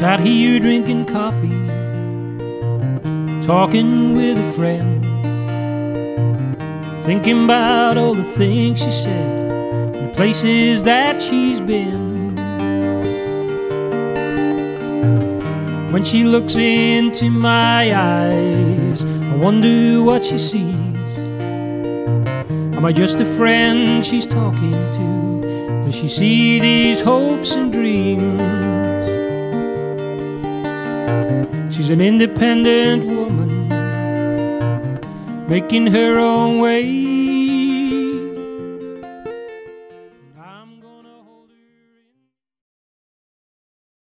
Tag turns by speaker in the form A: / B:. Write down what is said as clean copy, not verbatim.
A: Sat here drinking coffee, talking with a friend, thinking about all the things she said and the places that she's been. When she looks into my eyes, I wonder what she sees. Am I just a friend she's talking to? Does she see these hopes and dreams? She's an independent woman, making her own way.